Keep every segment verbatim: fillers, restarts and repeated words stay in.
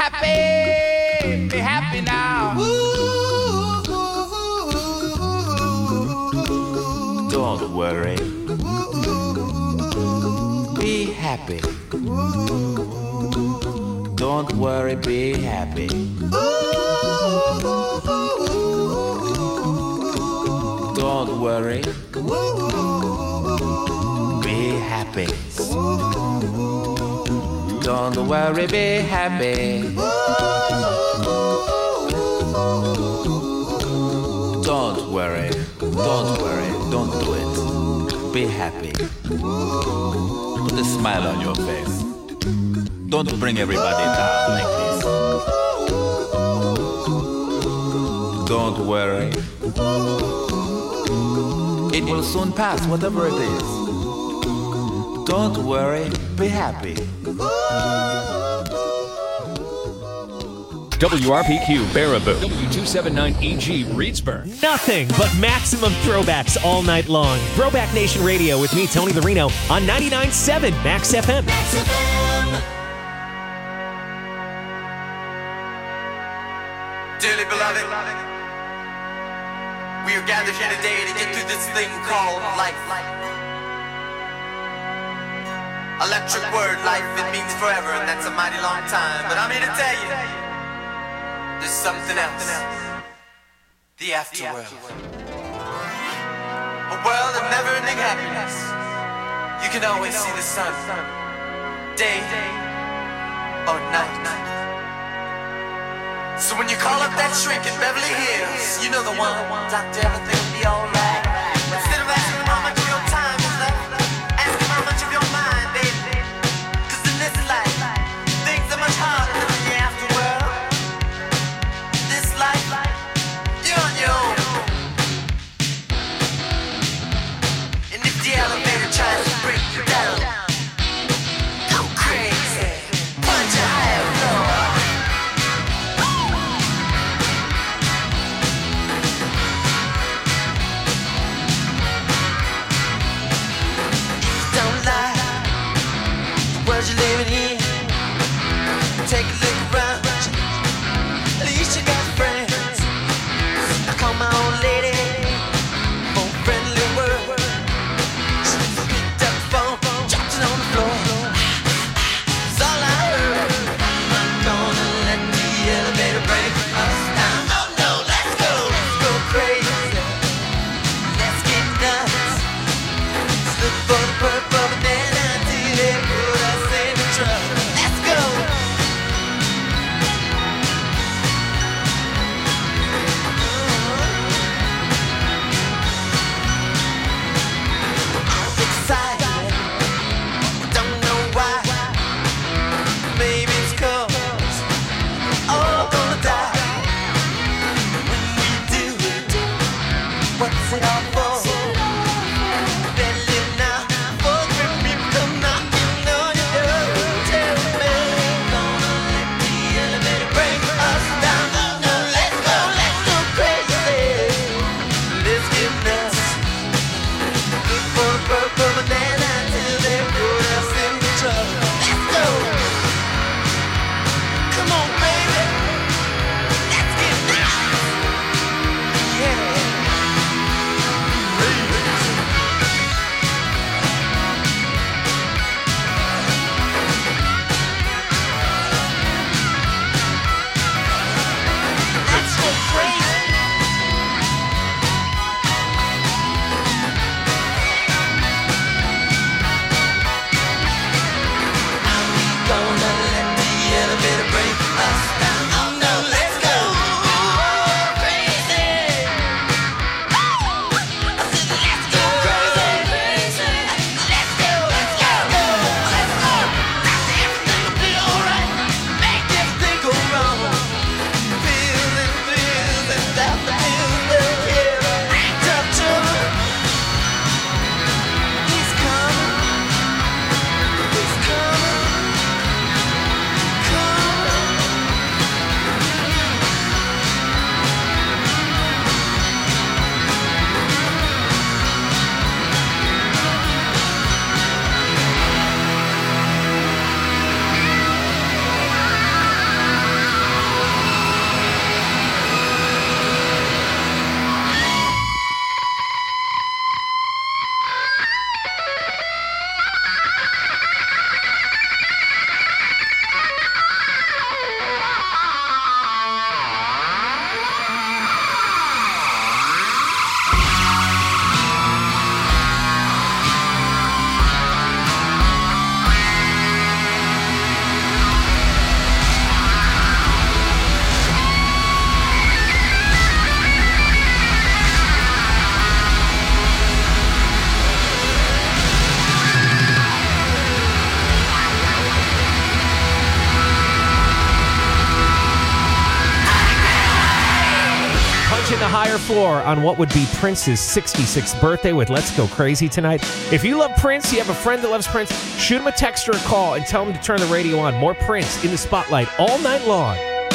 happy, be happy now. Don't worry, be happy. Don't worry, be happy. Don't worry, be happy. Don't worry, be happy. Don't worry, don't worry, don't do it. Be happy. Put a smile on your face. Don't bring everybody down like this. Don't worry. It will soon pass, whatever it is. Don't worry, be happy. W R P Q Baraboo. W two seventy-nine E G Reedsburg. Nothing but maximum throwbacks all night long. Throwback Nation Radio with me, Tony the Reno, on ninety-nine point seven Max F M. Max F M. Dearly beloved, we are gathered here today to get through this thing called life. Electric word, life, it means forever, and that's a mighty long time. But I'm here to tell you, there's something else. The afterworld. A world of never-ending happiness. You can always see the sun, day or night. So when you call up that shrink in Beverly Hills, you know the one, Doctor, everything will be alright. Instead of asking how much of your time is left, ask him how much of your mind, baby. Cause in this life, things are much harder than in the afterworld. This life, you're on your own. And if the elevator tries to break you down, go crazy, punch a higher floor. higher floor on what would be Prince's sixty-sixth birthday with Let's Go Crazy tonight. If you love Prince, you have a friend that loves Prince, shoot him a text or a call and tell him to turn the radio on. More Prince in the spotlight all night long.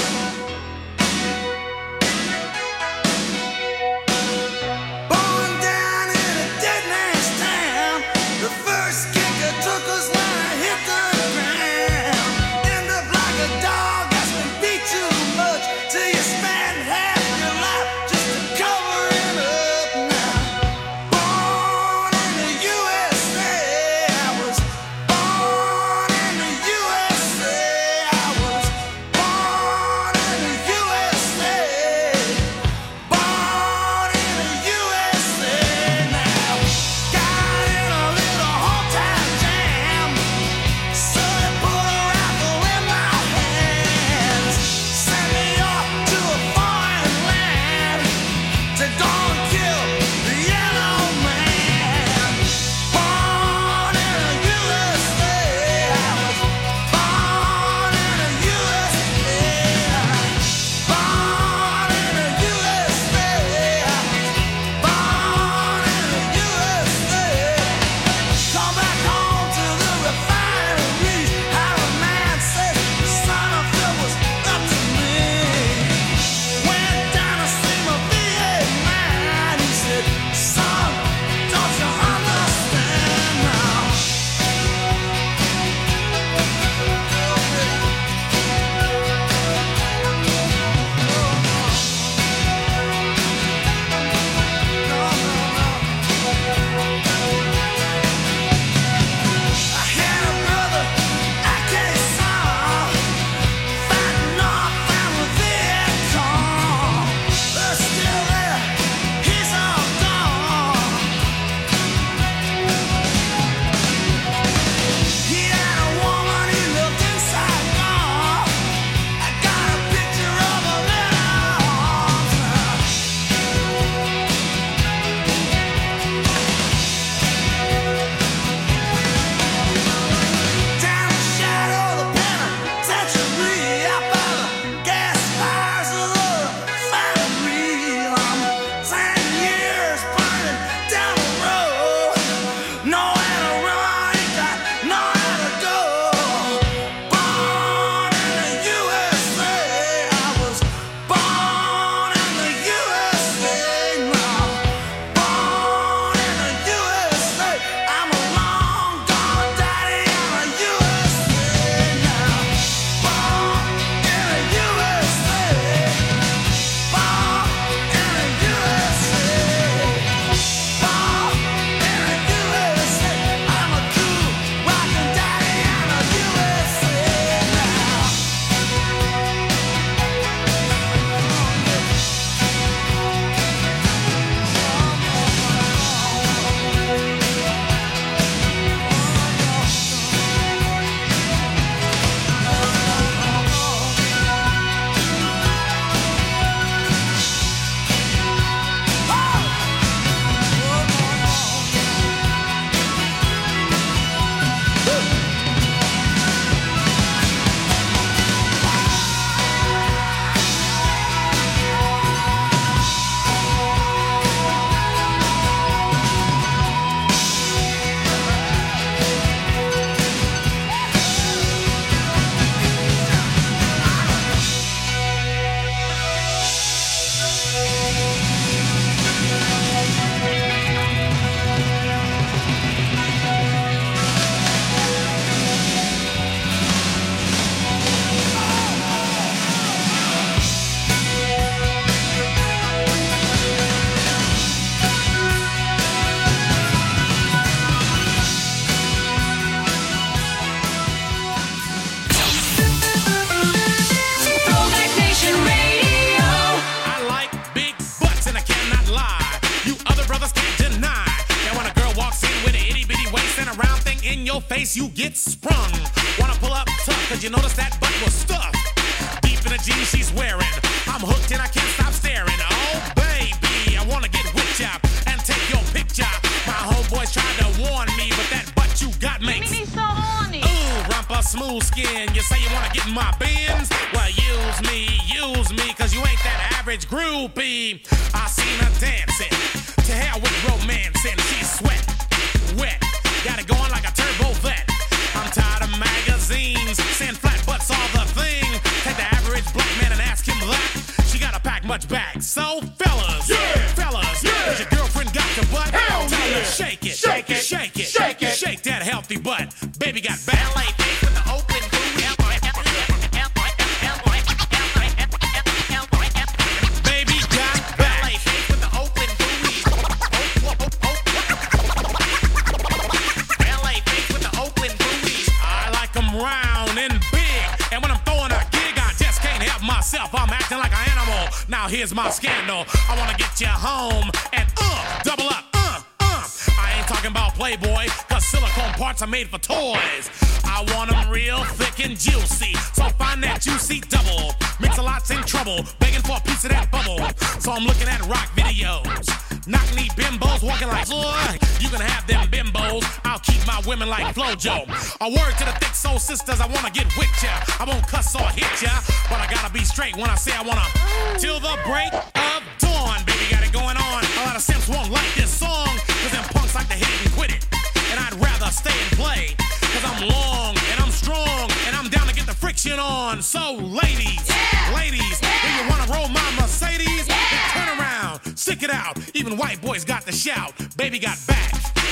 face you get sprung. Wanna pull up tough, cause you notice that butt was stuffed. Deep in the jeans she's wearing, I'm hooked and I can't stop staring. Oh baby, I wanna get with ya and take your picture. My homeboys tried to warn me, but that butt you got makes me so horny. Ooh, rumpa smooth skin, you say you wanna get in my bins? Well use me, use me, cause you ain't that average average groupie. I seen her dancing. To hell with romance and she's sweat, wet. Got it going like a turbo vet. I'm tired of magazines saying flat butts all the thing. Take the average black man and ask him that. She gotta pack much back. So fellas, yeah. fellas, yeah. Is your girlfriend got your butt? Hell Tell yeah. her shake it, shake it, shake it, shake it, shake that healthy butt. Baby got back. L A with the open booty. Baby got back. L A with the open booty. L A with the open booty. I like them round and big, and when I'm throwing a gig, I just can't help myself. I'm acting like an animal. Now here's my scandal. I wanna get you home and uh, double up, uh, uh. I ain't talking about Playboy, cause silicone parts are made for toys. I want them real thick and juicy, so find that juicy double. Mix-a-lot's in trouble, begging for a piece of that bubble. So I'm looking at rock videos. Knock-knee bimbos walking like, ugh. You can have them bimbos, I'll keep my women like Flojo. A word to the thick soul sisters, I wanna get with ya. I won't cuss or hit ya, but I gotta be straight when I say I wanna. Till the break of dawn, baby, got it going on. A lot of simps won't like this song, cause them punks like to hit it and quit it. And I'd rather stay and play, cause I'm long and I'm strong, and I'm down to get the friction on. So ladies, yeah. ladies, yeah. if you wanna roll my Mercedes, yeah. then turn around, stick it out. Even white boys got to shout, baby got back.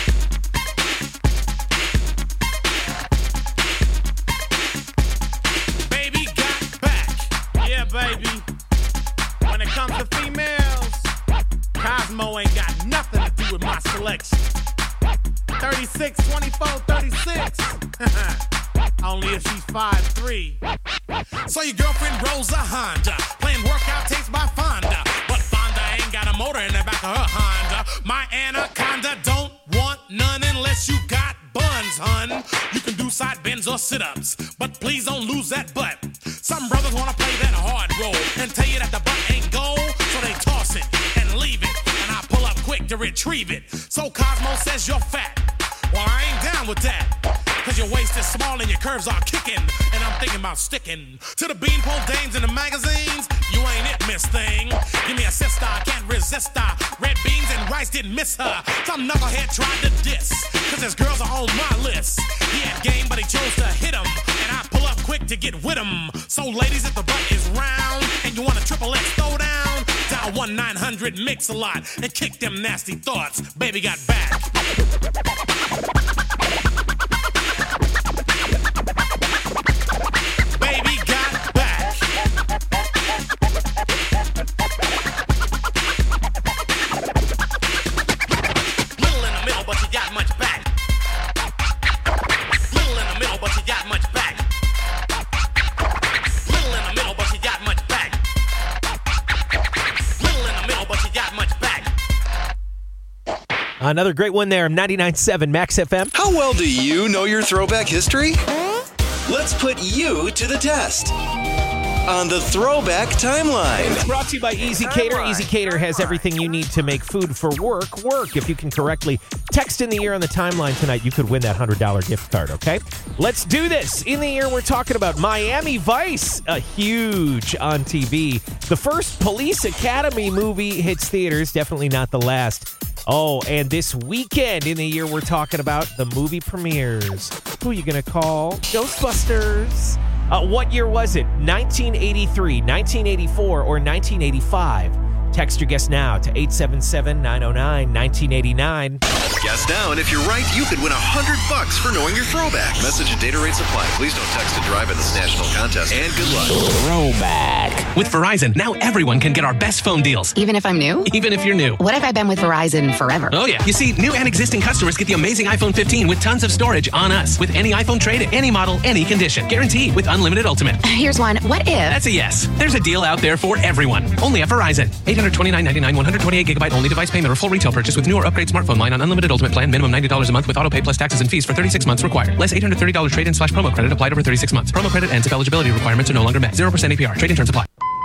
Baby got back. Yeah, baby. When it comes to females, Cosmo ain't got nothing to do with my selection. thirty-six, twenty-four, thirty-six. Only if she's five three. So your girlfriend rolls a Honda, playing workout tapes by Fonda. But Fonda ain't got a motor in the back of her Honda. My Anaconda don't want none unless you got buns, hun. You can do side bends or sit-ups, but please don't lose that butt. Some brothers wanna play that hard role and tell you that the butt ain't gold, so they toss it and leave it, and I pull up quick to retrieve it. So Cosmo says you're fat. Well, I ain't down with that, cause your waist is small and your curves are kicking, and I'm thinking about sticking to the beanpole dames in the magazines. You ain't it, miss thing. Give me a sister, I can't resist her. Red beans and rice didn't miss her. Some knucklehead tried to diss, cause his girls are on my list. He had game, but he chose to hit him, and I pull up quick to get with him. So ladies, if the butt is round and you want a triple X throwdown, dial one nine hundred mix a lot and kick them nasty thoughts. Baby got back. Baby got back. Little in the middle, but she got much back. Little in the middle, but she got much back. Little in the middle, but she got much back. Little in the middle, but she got much back. Another great one there, ninety-nine point seven Max F M. How well do you know your throwback history? Let's put you to the test on the Throwback Timeline. It's brought to you by Easy Cater. Easy Cater has everything you need to make food for work work. If you can correctly text in the year on the timeline tonight, you could win that one hundred dollars gift card, okay? Let's do this. In the year, we're talking about Miami Vice, a huge on T V. The first Police Academy movie hits theaters, definitely not the last. Oh, and this weekend in the year, we're talking about the movie premieres. Who are you going to call? Ghostbusters. Uh, what year was it? nineteen eighty-three, nineteen eighty-four, or nineteen eighty-five? Text your guess now to eight seven seven, nine oh nine, nineteen eighty-nine. Guess now, and if you're right, you could win one hundred bucks for knowing your throwback. Message and data rates apply. Please don't text and drive in this national contest, and good luck. Throwback. With Verizon, now everyone can get our best phone deals. Even if I'm new? Even if you're new. What if I've been with Verizon forever? Oh, yeah. You see, new and existing customers get the amazing iPhone fifteen with tons of storage on us. With any iPhone trade-in, any model, any condition. Guaranteed with unlimited ultimate. Here's one. What if? That's a yes. There's a deal out there for everyone. Only at Verizon. eight hundred twenty-nine ninety-nine, one hundred twenty-eight gigabyte only device payment or full retail purchase with new or upgrade smartphone line on unlimited ultimate plan. Minimum ninety dollars a month with auto pay plus taxes and fees for thirty-six months required. Less eight hundred thirty dollars trade-in slash promo credit applied over thirty-six months. Promo credit ends if eligibility requirements are no longer met. zero percent A P R. Trade-in terms apply.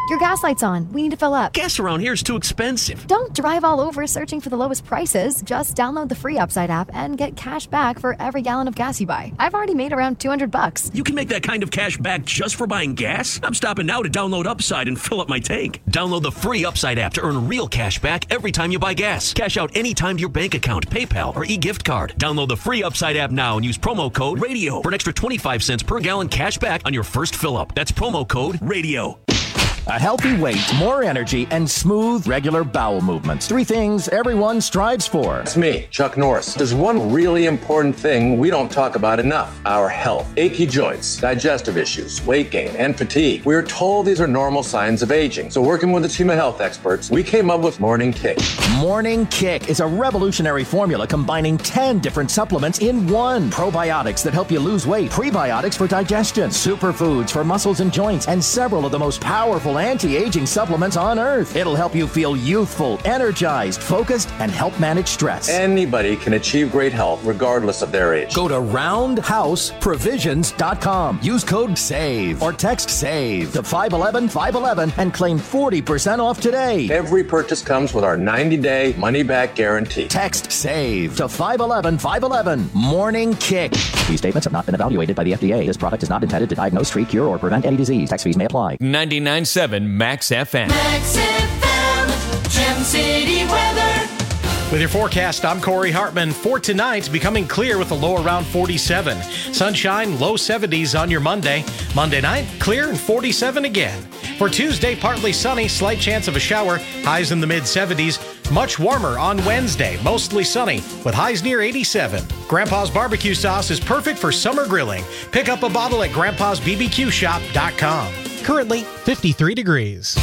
Your gas light's on. We need to fill up. Gas around here is too expensive. Don't drive all over searching for the lowest prices. Just download the free Upside app and get cash back for every gallon of gas you buy. I've already made around two hundred bucks. You can make that kind of cash back just for buying gas? I'm stopping now to download Upside and fill up my tank. Download the free Upside app to earn real cash back every time you buy gas. Cash out anytime to your bank account, PayPal, or e-gift card. Download the free Upside app now and use promo code RADIO for an extra twenty-five cents per gallon cash back on your first fill up. That's promo code RADIO. A healthy weight, more energy, and smooth, regular bowel movements. Three things everyone strives for. It's me, Chuck Norris. There's one really important thing we don't talk about enough: our health. Achy joints, digestive issues, weight gain, and fatigue. We're told these are normal signs of aging. So working with a team of health experts, we came up with Morning Kick. Morning Kick is a revolutionary formula combining ten different supplements in one. Probiotics that help you lose weight, prebiotics for digestion, superfoods for muscles and joints, and several of the most powerful anti-aging supplements on earth. It'll help you feel youthful, energized, focused, and help manage stress. Anybody can achieve great health regardless of their age. Go to roundhouse provisions dot com. Use code SAVE or text SAVE to five one one, five one one and claim forty percent off today. Every purchase comes with our ninety-day money-back guarantee. Text SAVE to five one one, five one one. Morning Kick. These statements have not been evaluated by the F D A. This product is not intended to diagnose, treat, cure, or prevent any disease. Tax fees may apply. ninety-nine point seven Max F M. Max F M, Gem City weather. With your forecast, I'm Corey Hartman. For tonight, becoming clear with a low around forty-seven. Sunshine, low seventies on your Monday. Monday night, clear and forty-seven again. For Tuesday, partly sunny, slight chance of a shower, highs in the mid seventies. Much warmer on Wednesday, mostly sunny, with highs near eighty-seven. Grandpa's barbecue sauce is perfect for summer grilling. Pick up a bottle at grandpas b b q shop dot com. Currently, fifty-three degrees.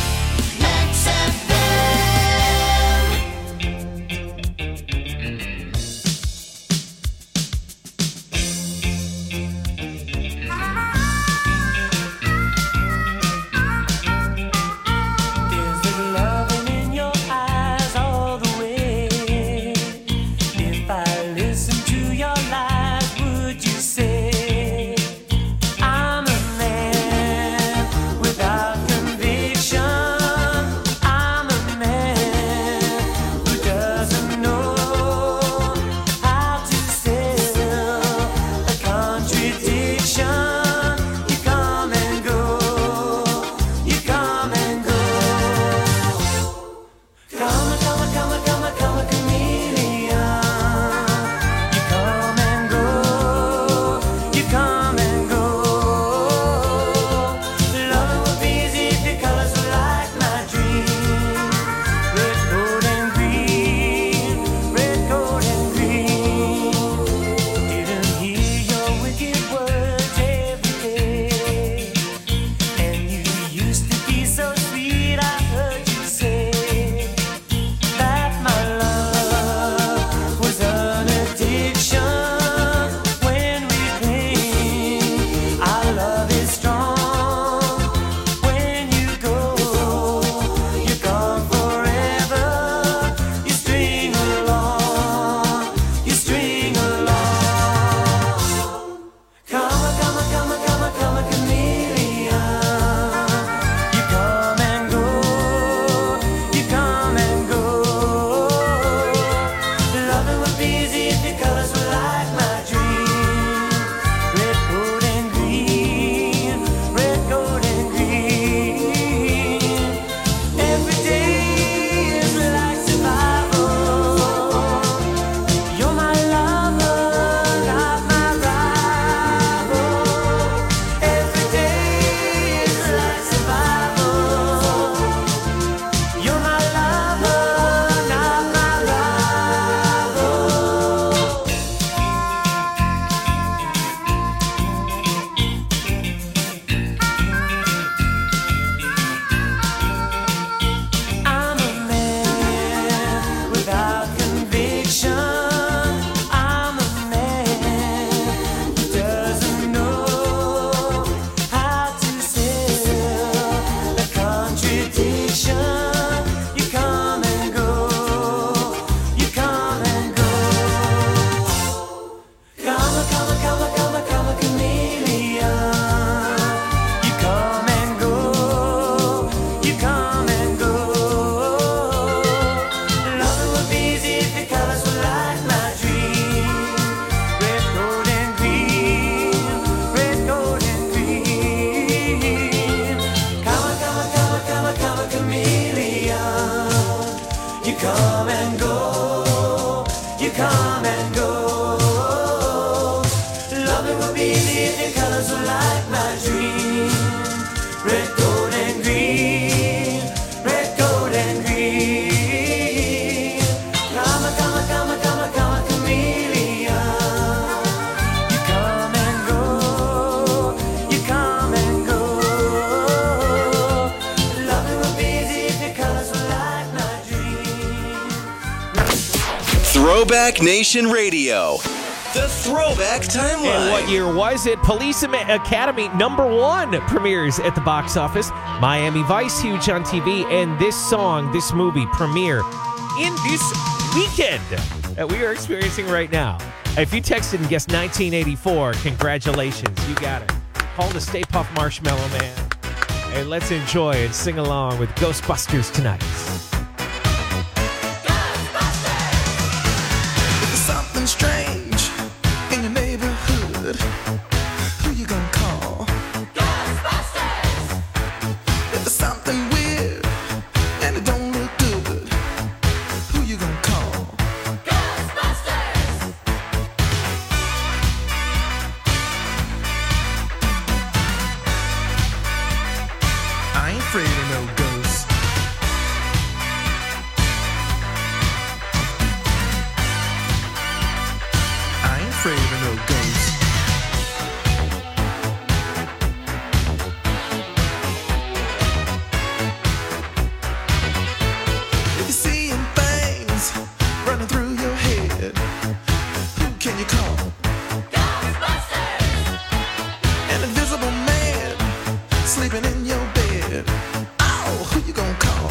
Max F M. There's the loving in your eyes all the way. If I listen to your lies, would you say I'm a man without conviction? Throwback Nation Radio. The Throwback Timeline. And what year was it? Police Academy number one premieres at the box office. Miami Vice, huge on T V. And this song, this movie, premiere in this weekend that we are experiencing right now. If you texted and guessed nineteen eighty-four, congratulations. You got it. Call the Stay Puft Marshmallow Man. And let's enjoy and sing along with Ghostbusters tonight. Something strange in your neighborhood. Who you gonna call? Ghostbusters! If there's something weird and it don't look good, who you gonna call? Ghostbusters! I ain't afraid of no ghosts. Afraid of no ghosts. If you're seeing things running through your head, who can you call? Ghostbusters! An invisible man sleeping in your bed. Oh, who you gonna call?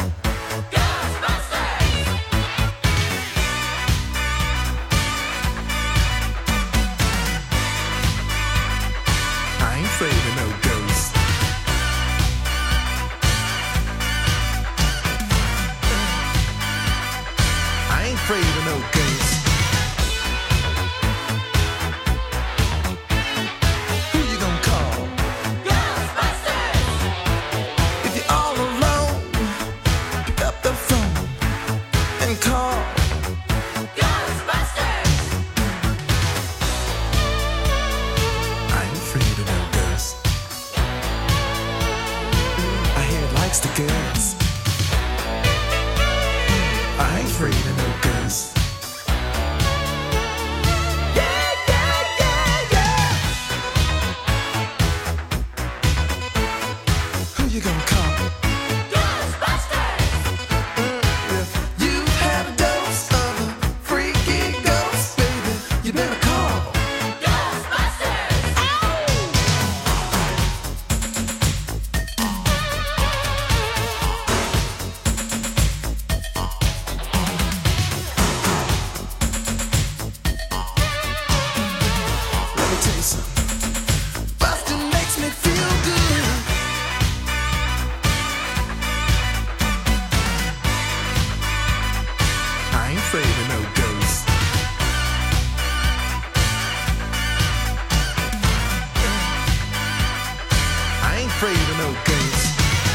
Afraid of no ghosts. I ain't afraid of no ghosts. Who you gonna call? Ghostbusters! If you're all alone, pick up the phone and call. Ghostbusters! I ain't afraid of no ghosts. I hear it likes the girls. I ain't afraid of no ghosts. Yeah, yeah, yeah, yeah. Who you gonna call? Ghostbusters! If you have a dose of a freaky ghost, baby, you better call. Ghostbusters! Let me tell you something. Bustin' makes me feel good. I ain't afraid of no ghosts. I ain't afraid of no ghosts.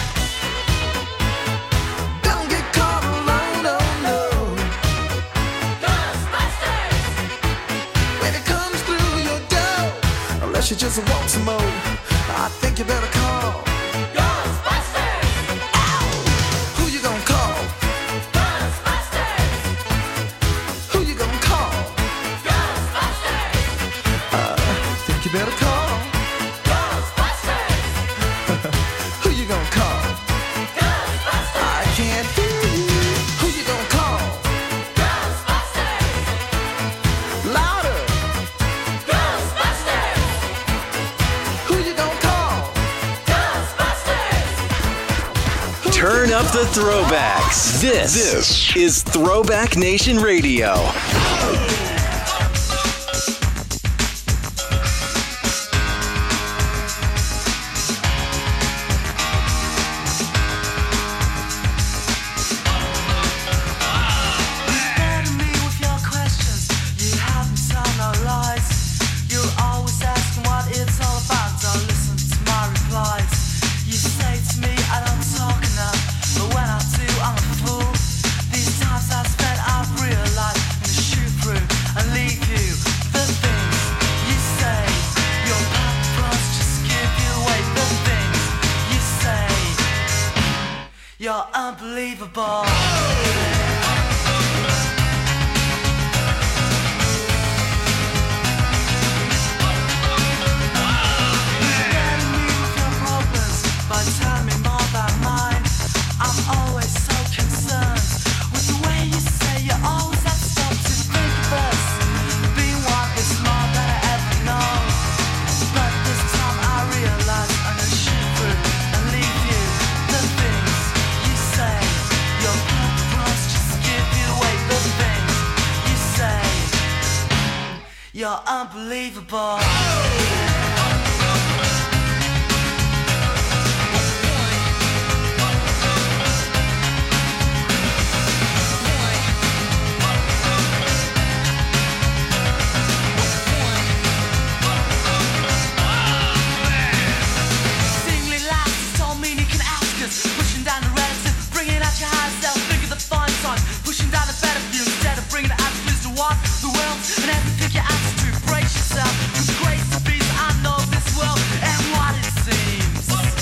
Don't get caught alone, no, no. Ghostbusters! When it comes through your door, unless you just want some more, I think you better call. Ghostbusters! Ow! Who you gonna call? Ghostbusters! Who you gonna call? Ghostbusters! Uh, think you better call. Ghostbusters! Who you gonna call? Ghostbusters! I can't hear you. Who you gonna call? Ghostbusters! Louder! Ghostbusters! Who you gonna call? Ghostbusters! Turn up the throwbacks. This, this is Throwback Nation Radio. You're unbelievable. By telling me more about mine, I'm always so concerned with the way you say you always have to stop to think You're unbelievable. Singly laughs, all mean you can ask us. Pushing down the relative, bringing out your higher self. Think of the fine sign, pushing down the better view instead of bringing the attitudes to walk the world and have to pick your attitude. Brace yourself, cause grace to be, I know this world and what it seems.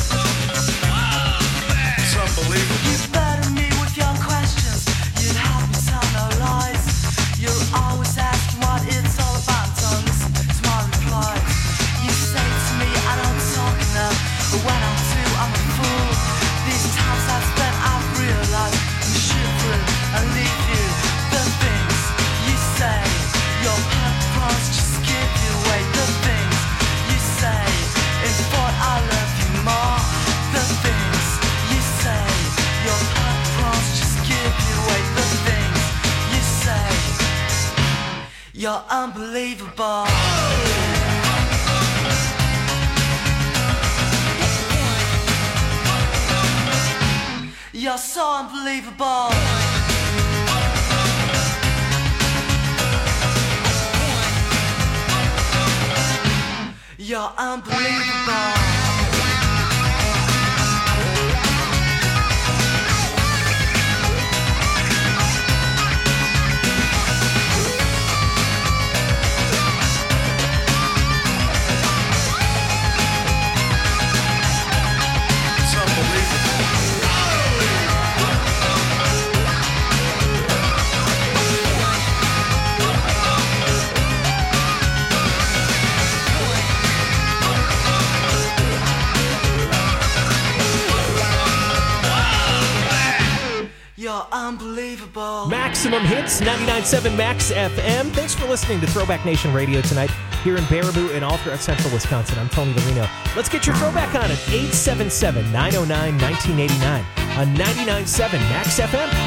It's unbelievable. You burden me with your questions, you'd have me tell no lies. You're always asking what it's all about, don't listen to my replies. You say to me I don't talk enough, but when I do I'm a fool. These times I've spent I've realized I'm shivering and leave you. The things you say, your purpose just give you away. The things you say, in thought I love you more. The things you say, your purpose just give you away. The things you say, you're unbelievable. You're so unbelievable. You're unbelievable. You're unbelievable. Maximum Hits, ninety-nine point seven Max F M. Thanks for listening to Throwback Nation Radio tonight here in Baraboo and all throughout central Wisconsin. I'm Tony Lorino. Let's get your throwback on at eight seven seven, nine oh nine, nineteen eighty-nine on ninety-nine point seven Max F M.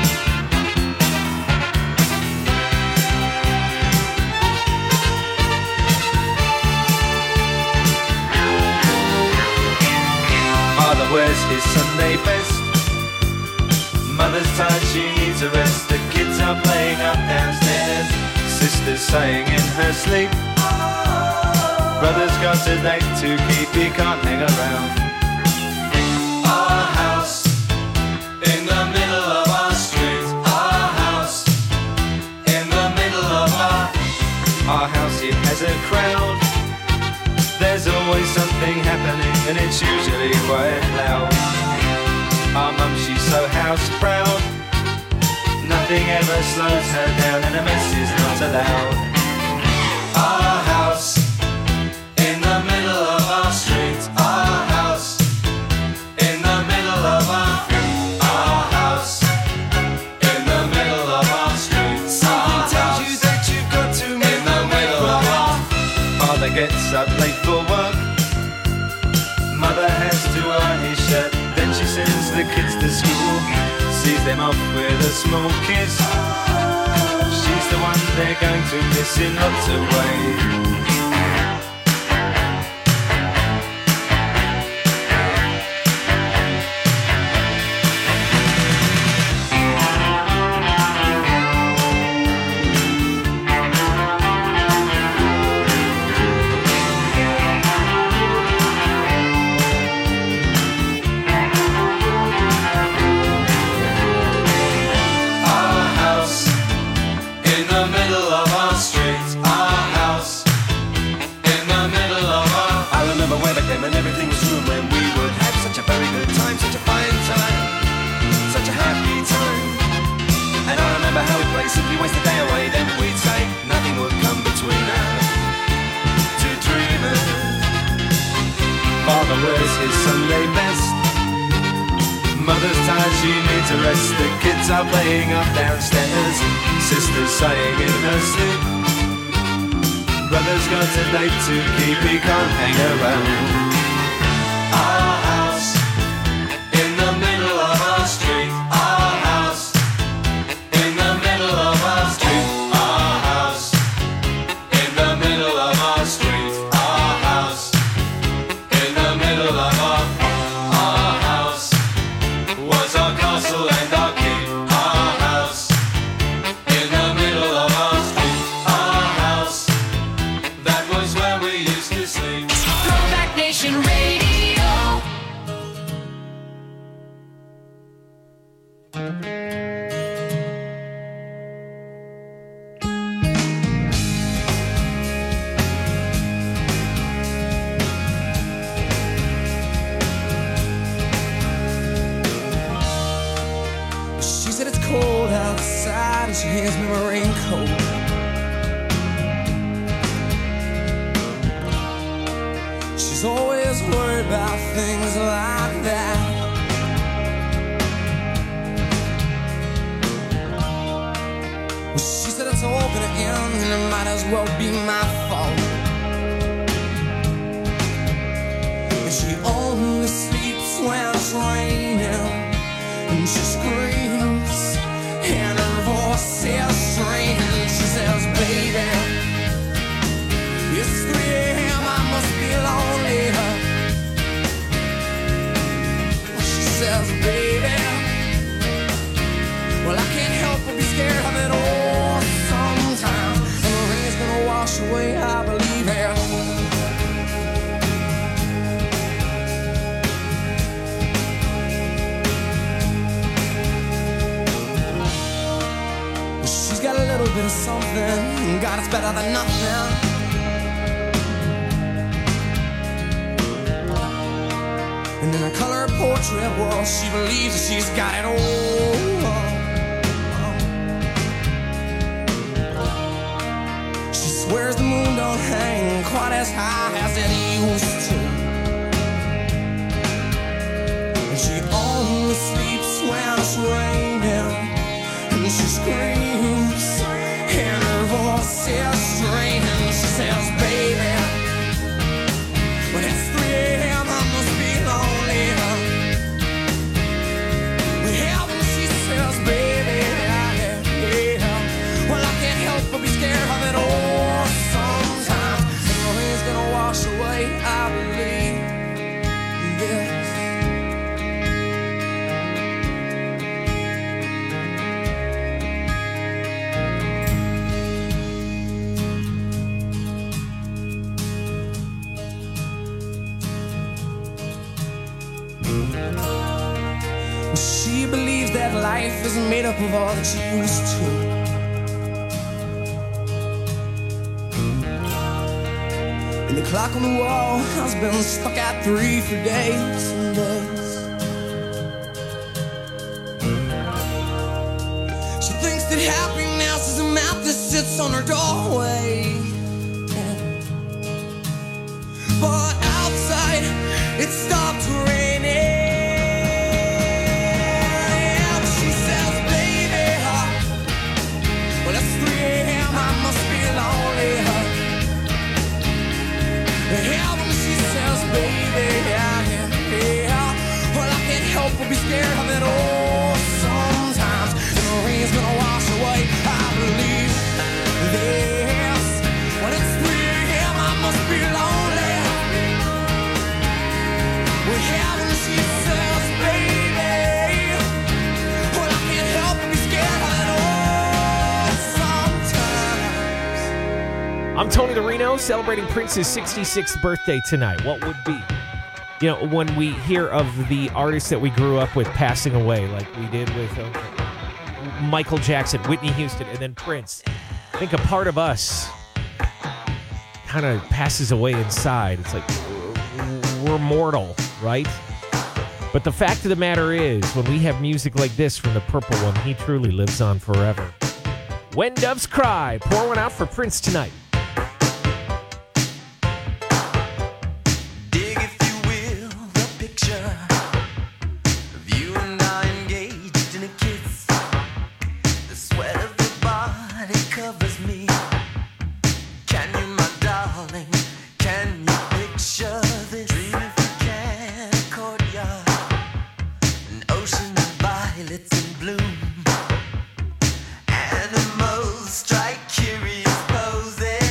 Father wears his Sunday best. Mother's tired, she needs a rest. The kids are playing up downstairs. Sister's sighing in her sleep. Brother's got a date to keep, he can't hang around. Our house in the middle of our street. Our house in the middle of our Our house, it has a crowd. There's always something happening and it's usually quite loud. Our mum, she's so house proud. Nothing ever slows her down and a mess is not allowed. Our house in the middle of our street. Our house in the middle of our Our house in the middle of our street. Something tells you that you've got to in the middle of our Father gets up late for work. Mother has to iron his shirt. Then she sends the kids to school, sees them off with a small kiss. She's the one they're going to miss in lots of ways. And everything was room when we would have such a very good time, such a fine time, such a happy time. And I remember how we'd play, simply waste the day away. Then we'd say nothing would come between us, two dreamers. Father wears his Sunday best. Mother's tired, she needs a rest. The kids are playing up downstairs. Sister's sighing in her sleep. Brother's got a date to keep, he can't hang around. Our house in the middle of our street. Our house in the middle of our street. Our house in the middle She said it's cold outside and she hands me my raincoat. She's always worried about things like that. Well, she said it's all gonna end and it might as well be my fault. And she only sleeps when it's raining. And she screams, and her voice is strange. She says, baby, it's three a.m., I must be lonely. She says, baby, well, I can't help but be scared of it all sometimes. And the rain's gonna wash away, I believe it. Got a little bit of something, God, it's better than nothing. And in her color portrait, well, she believes that she's got it all. She swears the moon don't hang quite as high as it used to. And she only sleeps when it's raining. And she screams, and her voice is strange. And she says, baby, when it's three a.m., I must be lonely. Yeah, when she says, baby, yeah, yeah, well, I can't help but be scared of it all sometimes. And the rain's gonna wash away, I believe this. She believes that life isn't made up of all that she used to. And the clock on the wall has been stuck at three for days and days. She thinks that happiness is a map that sits on her doorway. But outside, it stopped raining. Will be scared of it all sometimes. And the rain's gonna wash away, I believe this. When it's three a.m., I must be lonely. Well, yeah, when she says, baby, well, I can't help but be scared of it all sometimes. I'm Tony the Reno, celebrating Prince's sixty-sixth birthday tonight. What would be? You know, when we hear of the artists that we grew up with passing away, like we did with uh, Michael Jackson, Whitney Houston, and then Prince, I think a part of us kind of passes away inside. It's like we're mortal, right? But the fact of the matter is, when we have music like this from the Purple One, he truly lives on forever. When Doves Cry, pour one out for Prince tonight. Strike curious poses.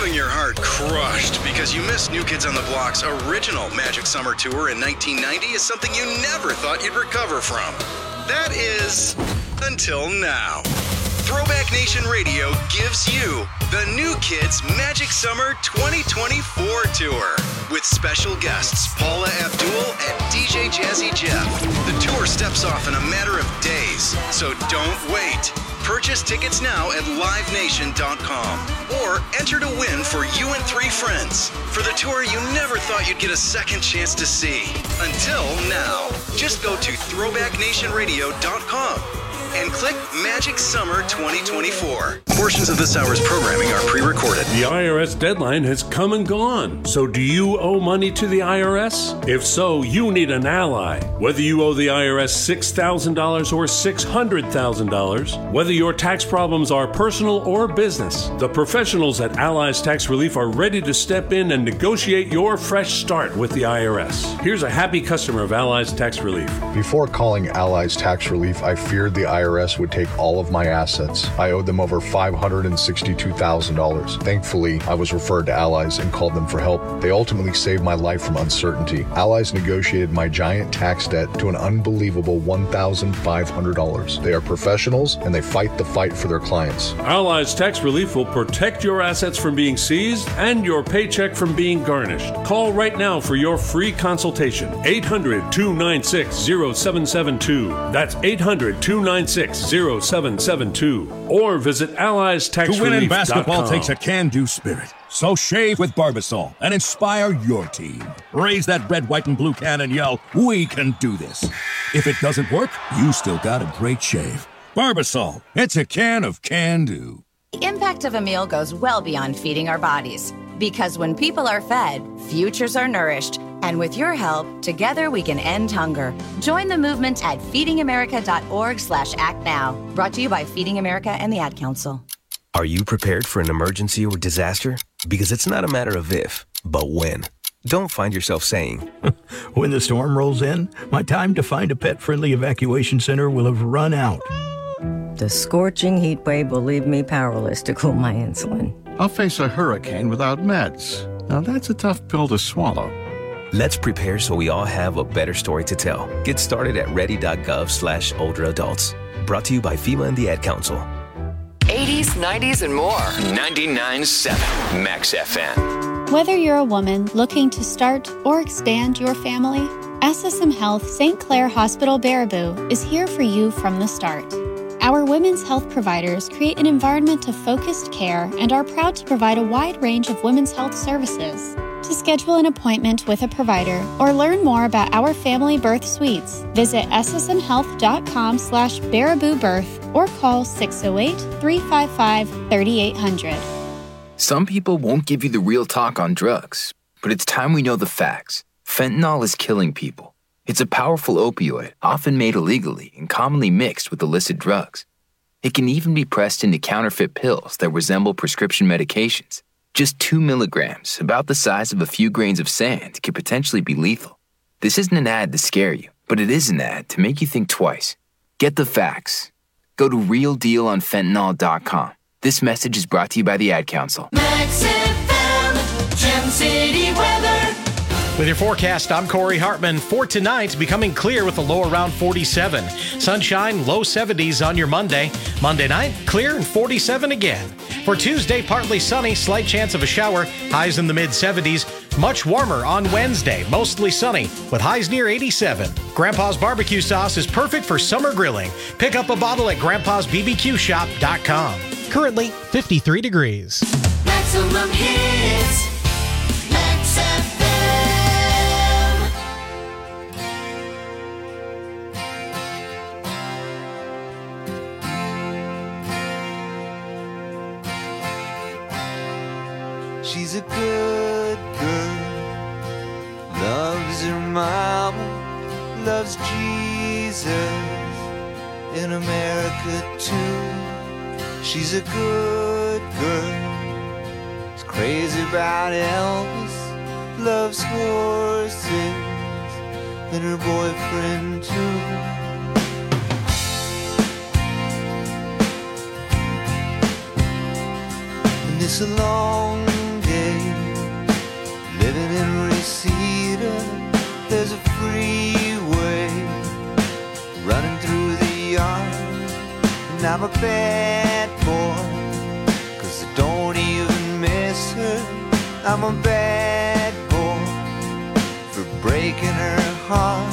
knowing your heart crushed because you missed New Kids on the Block's original Magic Summer Tour in nineteen ninety is something you never thought you'd recover from. That is, until now. Throwback Nation Radio gives you the New Kids Magic Summer twenty twenty-four Tour with special guests Paula Abdul and D J Jazzy Jeff. The tour steps off in a matter of days, so don't wait. Purchase tickets now at live nation dot com or enter to win for you and three friends for the tour you never thought you'd get a second chance to see. Until now, just go to throwback nation radio dot com and click Magic Summer twenty twenty-four. Portions of this hour's programming are pre-recorded. The I R S deadline has come and gone. So do you owe money to the I R S? If so, you need an ally. Whether you owe the I R S six thousand dollars or six hundred thousand dollars, whether your tax problems are personal or business, the professionals at Allies Tax Relief are ready to step in and negotiate your fresh start with the I R S. Here's a happy customer of Allies Tax Relief. Before calling Allies Tax Relief, I feared the I R S would take all of my assets. I owed them over five hundred sixty-two thousand dollars. Thankfully, I was referred to Allies and called them for help. They ultimately saved my life from uncertainty. Allies negotiated my giant tax debt to an unbelievable one thousand five hundred dollars. They are professionals and they fight the fight for their clients. Allies Tax Relief will protect your assets from being seized and your paycheck from being garnished. Call right now for your free consultation. eight hundred, two nine six, zero seven seven two. That's eight hundred, two nine six, zero seven seven two. Or visit allies tax relief dot com. To win in basketball takes a can-do spirit. So shave with Barbasol and inspire your team. Raise that red, white, and blue can and yell, "We can do this." If it doesn't work, you still got a great shave. Barbasol, it's a can of can-do. The impact of a meal goes well beyond feeding our bodies. Because when people are fed, futures are nourished. And with your help, together we can end hunger. Join the movement at feeding america dot org slash act now. Brought to you by Feeding America and the Ad Council. Are you prepared for an emergency or disaster? Because it's not a matter of if, but when. Don't find yourself saying, when the storm rolls in, my time to find a pet-friendly evacuation center will have run out. The scorching heat wave will leave me powerless to cool my insulin. I'll face a hurricane without meds. Now that's a tough pill to swallow. Let's prepare so we all have a better story to tell. Get started at ready.gov slash older adults. Brought to you by FEMA and the Ad Council. eighties, nineties, and more. ninety-nine point seven Max F M. Whether you're a woman looking to start or expand your family, S S M Health Saint Clair Hospital Baraboo is here for you from the start. Our women's health providers create an environment of focused care and are proud to provide a wide range of women's health services. To schedule an appointment with a provider or learn more about our family birth suites, visit s s m health dot com slash baraboo birth or call six oh eight, three five five, three eight hundred. Some people won't give you the real talk on drugs, but it's time we know the facts. Fentanyl is killing people. It's a powerful opioid, often made illegally and commonly mixed with illicit drugs. It can even be pressed into counterfeit pills that resemble prescription medications. Just two milligrams, about the size of a few grains of sand, could potentially be lethal. This isn't an ad to scare you, but it is an ad to make you think twice. Get the facts. Go to real deal on fentanyl dot com. This message is brought to you by the Ad Council. Max F M, Gem City weather. With your forecast, I'm Corey Hartman. For tonight, becoming clear with a low around forty-seven. Sunshine, low seventies on your Monday. Monday night, clear and forty-seven again. For Tuesday, partly sunny, slight chance of a shower, highs in the mid seventies. Much warmer on Wednesday, mostly sunny, with highs near eighty-seven. Grandpa's barbecue sauce is perfect for summer grilling. Pick up a bottle at grandpas b b q shop dot com. Currently, fifty-three degrees. Maximum hits. Max F M. She's a good girl, loves her mama, loves Jesus, in America too. She's a good girl, is crazy about Elvis, loves horses, and her boyfriend too. And it's a long day I'm a bad boy, 'cause I don't even miss her. I'm a bad boy for breaking her heart.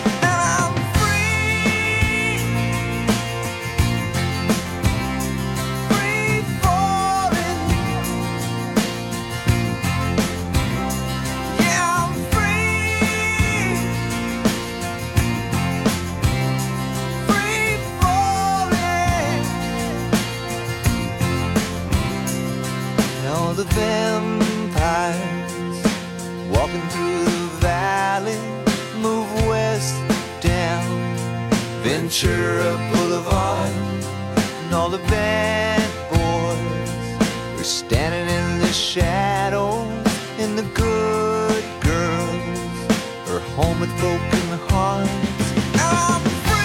The vampires walking through the valley move west down Ventura Boulevard, and all the bad boys are standing in the shadows, and the good girls are home with broken hearts. I'm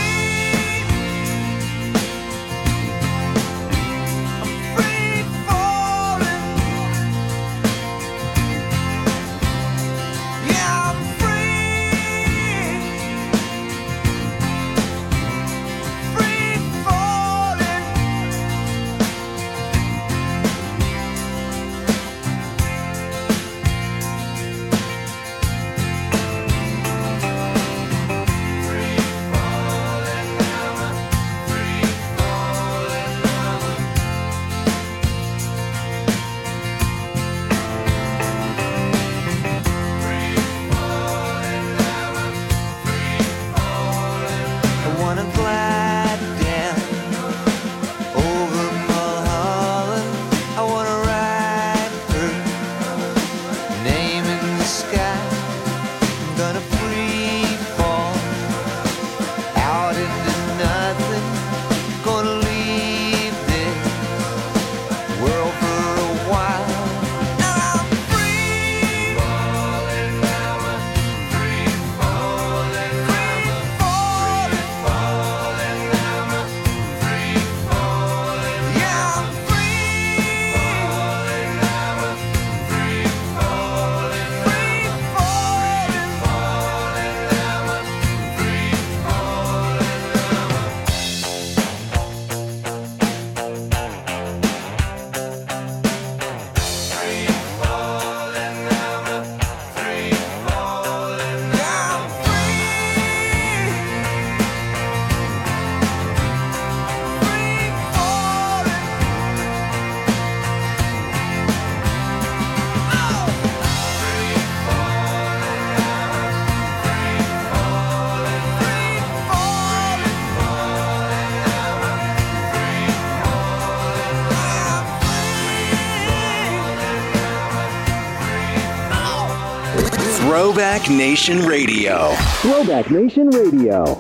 Throwback Nation Radio. Throwback Nation Radio.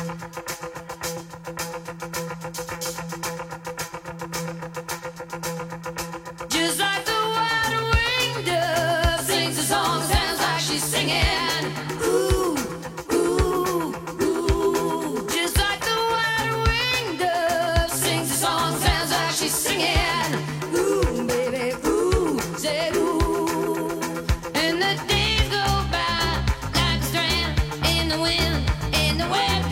Just like the wide-winged dove sings a song, sounds like she's singing. Ooh, ooh, ooh. Just like the wide-winged dove sings a song, sounds like she's singing. Ooh, baby, ooh, say ooh. And the days go by like a strand in the wind, in the web.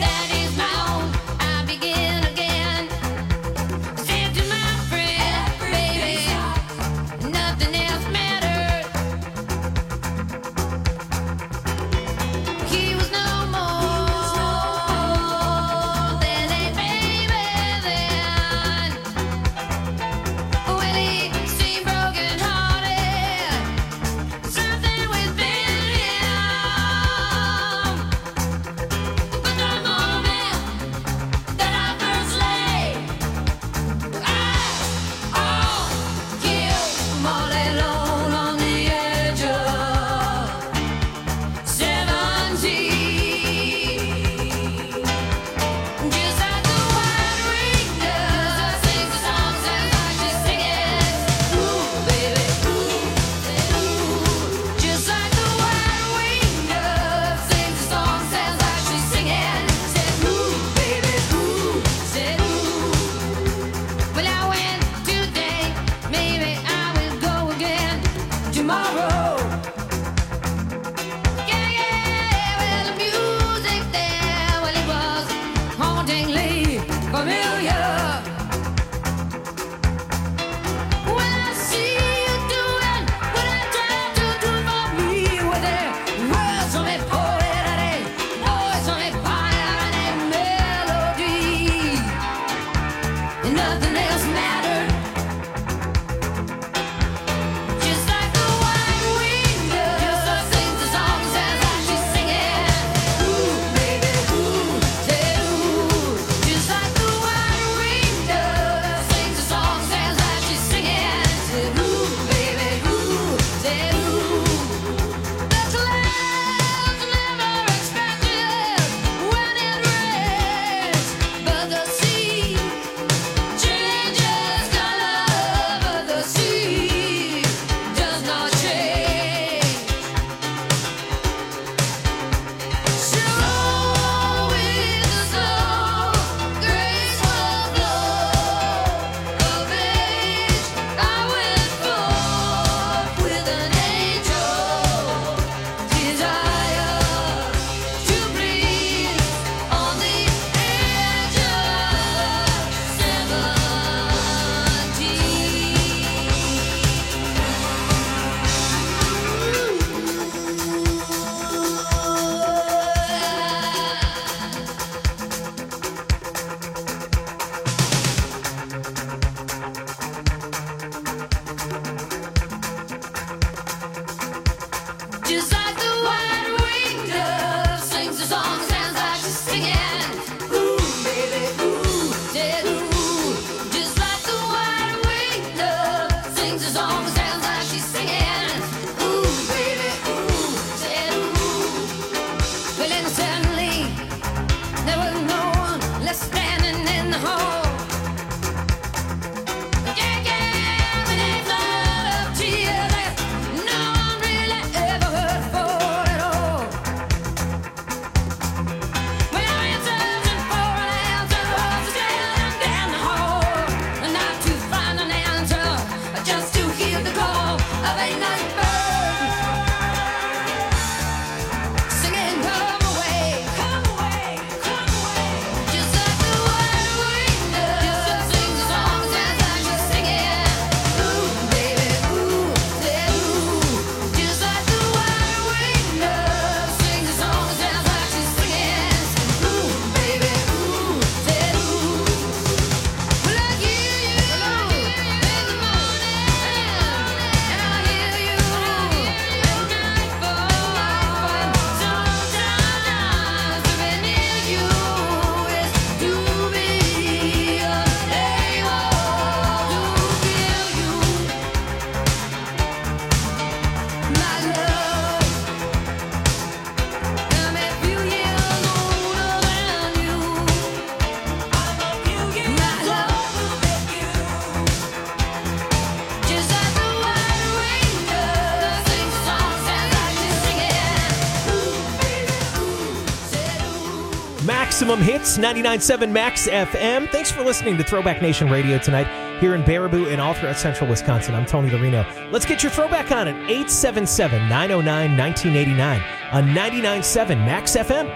Maximum Hits, ninety-nine point seven Max F M. Thanks for listening to Throwback Nation Radio tonight here in Baraboo and all throughout central Wisconsin. I'm Tony Lorino. Let's get your throwback on at eight seven seven, nine oh nine, one nine eight nine on ninety-nine point seven Max F M.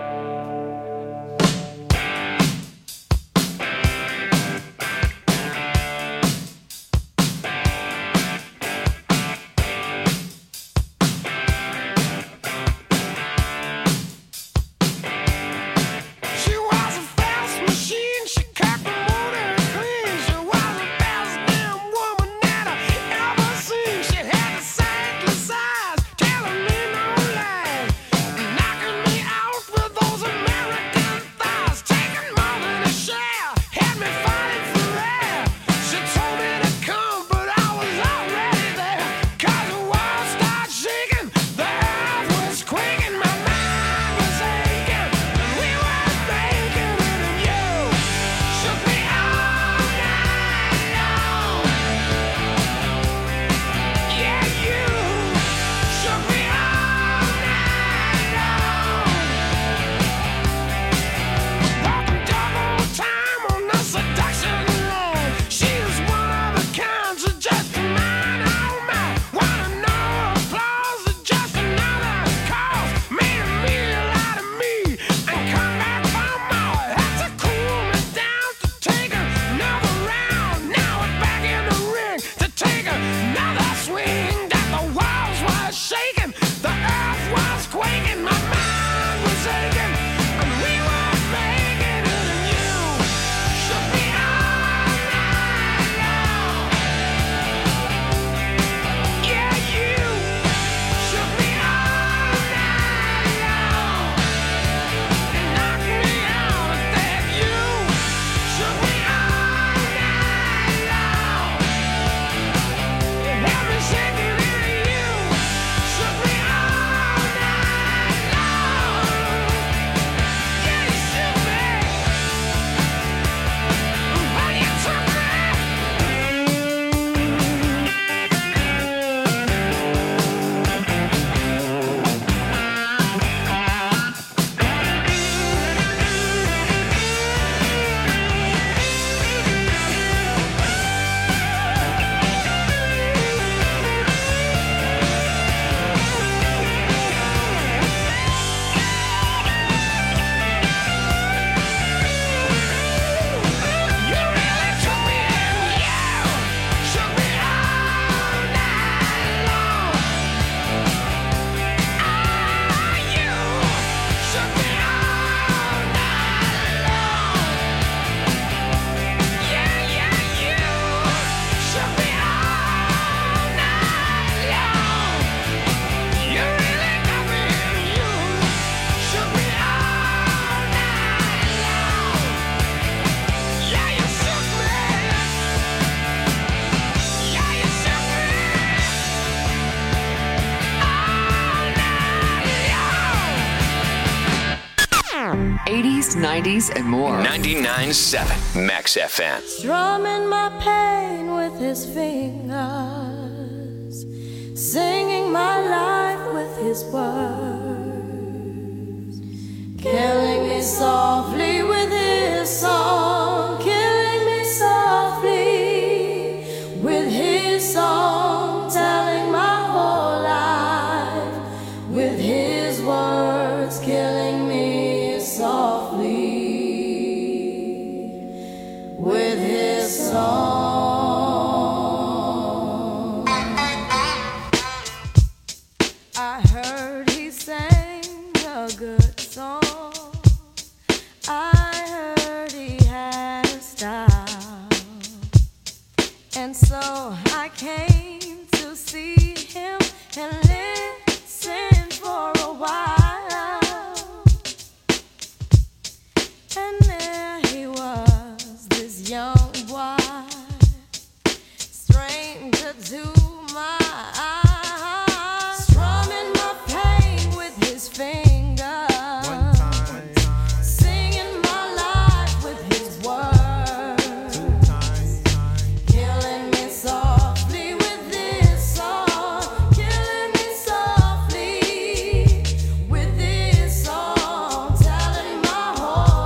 eighties, nineties, and more. ninety-nine point seven Max F M. Strumming my pain with his fingers, singing my life with his words, killing me softly with his song, killing me softly with his song, telling my whole life with his words, killing me softly with his song. I heard he sang a good song. I heard he had a style, and so I came to see him and listen for a while. And there he was, this young boy, stranger to my eyes, strumming my pain with his fingers, singing my life with his words, killing me softly with this song, killing me softly with this song, telling my whole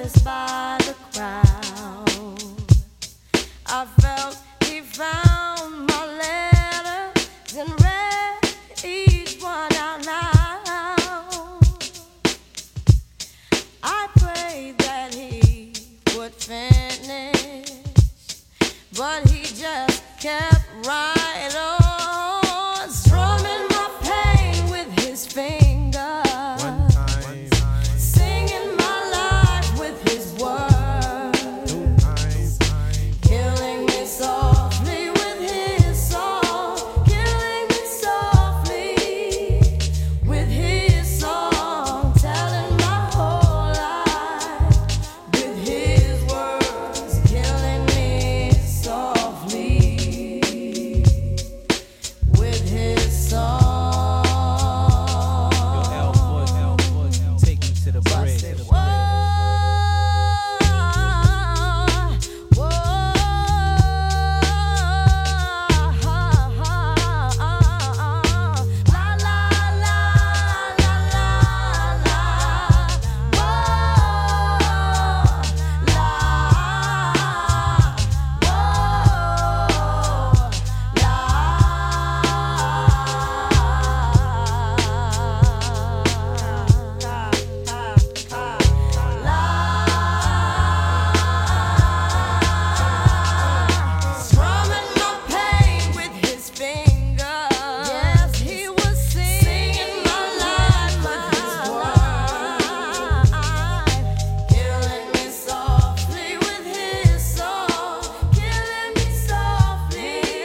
noticed by the crowd. I felt he found my letters and read each one out loud. I prayed that he would finish, but he just kept writing.